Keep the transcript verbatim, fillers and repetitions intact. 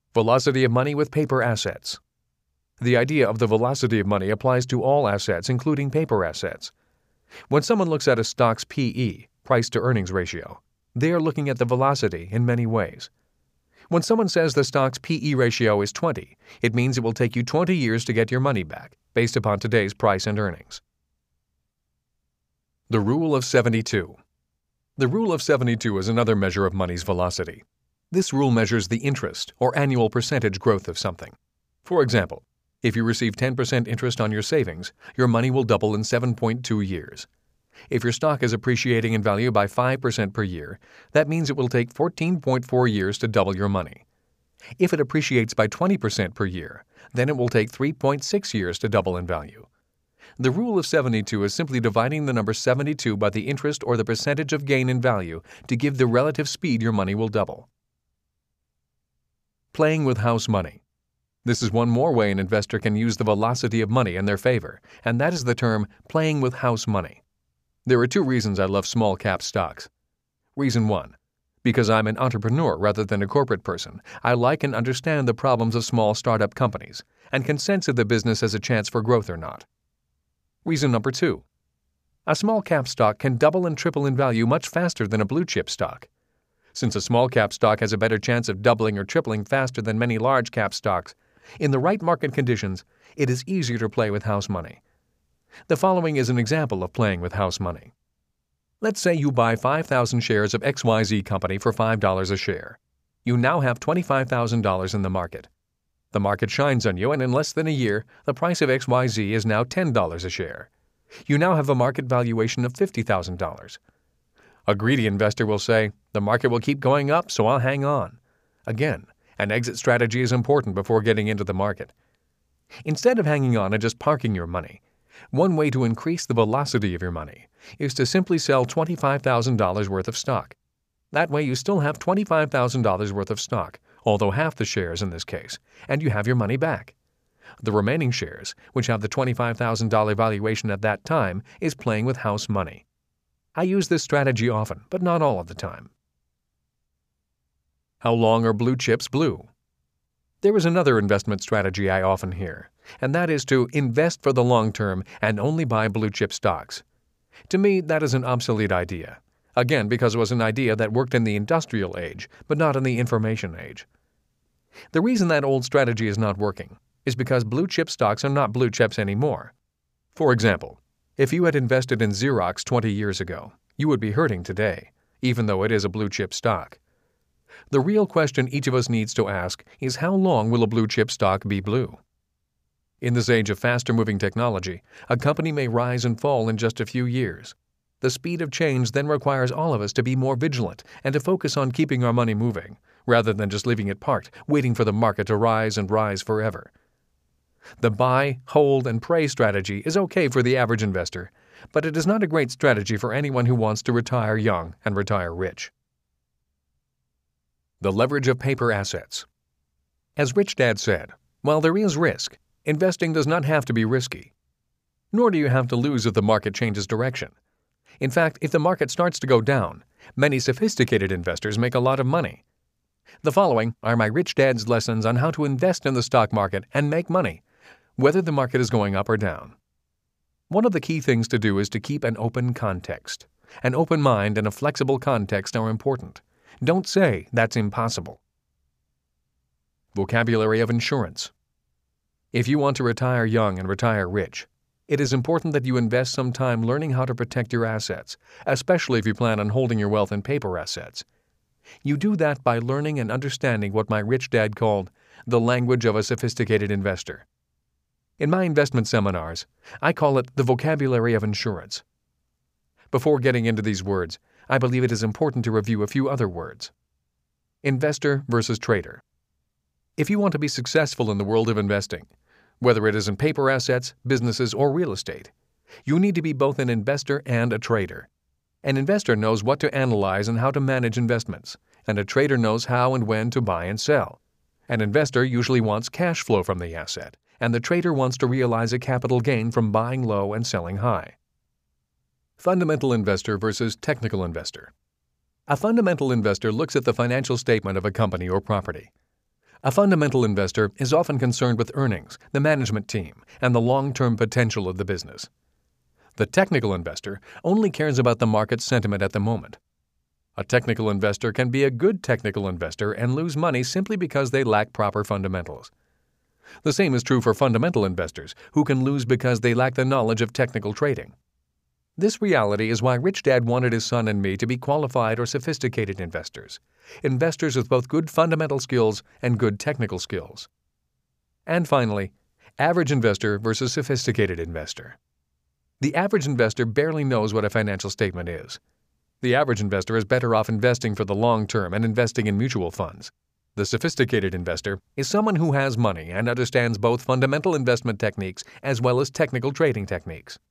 Velocity of money with paper assets. The idea of the velocity of money applies to all assets, including paper assets. When someone looks at a stock's P E, price-to-earnings ratio, they are looking at the velocity in many ways. When someone says the stock's P E ratio is twenty, it means it will take you twenty years to get your money back, based upon today's price and earnings. The Rule of seventy-two. The Rule of seventy-two is another measure of money's velocity. This rule measures the interest, or annual percentage growth of something. For example, if you receive ten percent interest on your savings, your money will double in seven point two years. If your stock is appreciating in value by five percent per year, that means it will take fourteen point four years to double your money. If it appreciates by twenty percent per year, then it will take three point six years to double in value. The rule of seventy-two is simply dividing the number seventy-two by the interest or the percentage of gain in value to give the relative speed your money will double. Playing with house money. This is one more way an investor can use the velocity of money in their favor, and that is the term playing with house money. There are two reasons I love small-cap stocks. Reason one, because I'm an entrepreneur rather than a corporate person, I like and understand the problems of small startup companies and can sense if the business has a chance for growth or not. Reason number two, a small-cap stock can double and triple in value much faster than a blue-chip stock. Since a small-cap stock has a better chance of doubling or tripling faster than many large-cap stocks, in the right market conditions, it is easier to play with house money. The following is an example of playing with house money. Let's say you buy five thousand shares of X Y Z company for five dollars a share. You now have twenty-five thousand dollars in the market. The market shines on you, and in less than a year, the price of X Y Z is now ten dollars a share. You now have a market valuation of fifty thousand dollars. A greedy investor will say, the market will keep going up, so I'll hang on. Again, an exit strategy is important before getting into the market. Instead of hanging on and just parking your money, one way to increase the velocity of your money is to simply sell twenty-five thousand dollars worth of stock. That way you still have twenty-five thousand dollars worth of stock, although half the shares in this case, and you have your money back. The remaining shares, which have the twenty-five thousand dollars valuation at that time, is playing with house money. I use this strategy often, but not all of the time. How long are blue chips blue? There is another investment strategy I often hear, and that is to invest for the long term and only buy blue chip stocks. To me, that is an obsolete idea. Again, because it was an idea that worked in the industrial age, but not in the information age. The reason that old strategy is not working is because blue chip stocks are not blue chips anymore. For example, if you had invested in Xerox twenty years ago, you would be hurting today, even though it is a blue chip stock. The real question each of us needs to ask is how long will a blue chip stock be blue? In this age of faster-moving technology, a company may rise and fall in just a few years. The speed of change then requires all of us to be more vigilant and to focus on keeping our money moving, rather than just leaving it parked, waiting for the market to rise and rise forever. The buy, hold, and pray strategy is okay for the average investor, but it is not a great strategy for anyone who wants to retire young and retire rich. The leverage of paper assets. As Rich Dad said, while there is risk, investing does not have to be risky. Nor do you have to lose if the market changes direction. In fact, if the market starts to go down, many sophisticated investors make a lot of money. The following are my Rich Dad's lessons on how to invest in the stock market and make money, whether the market is going up or down. One of the key things to do is to keep an open context. An open mind and a flexible context are important. Don't say that's impossible. Vocabulary of insurance. If you want to retire young and retire rich, it is important that you invest some time learning how to protect your assets, especially if you plan on holding your wealth in paper assets. You do that by learning and understanding what my Rich Dad called the language of a sophisticated investor. In my investment seminars, I call it the vocabulary of insurance. Before getting into these words, I believe it is important to review a few other words. Investor versus trader. If you want to be successful in the world of investing, whether it is in paper assets, businesses, or real estate, you need to be both an investor and a trader. An investor knows what to analyze and how to manage investments, and a trader knows how and when to buy and sell. An investor usually wants cash flow from the asset, and the trader wants to realize a capital gain from buying low and selling high. Fundamental investor versus technical investor. A fundamental investor looks at the financial statement of a company or property. A fundamental investor is often concerned with earnings, the management team, and the long-term potential of the business. The technical investor only cares about the market sentiment at the moment. A technical investor can be a good technical investor and lose money simply because they lack proper fundamentals. The same is true for fundamental investors, who can lose because they lack the knowledge of technical trading. This reality is why Rich Dad wanted his son and me to be qualified or sophisticated investors, investors with both good fundamental skills and good technical skills. And finally, average investor versus sophisticated investor. The average investor barely knows what a financial statement is. The average investor is better off investing for the long term and investing in mutual funds. The sophisticated investor is someone who has money and understands both fundamental investment techniques as well as technical trading techniques.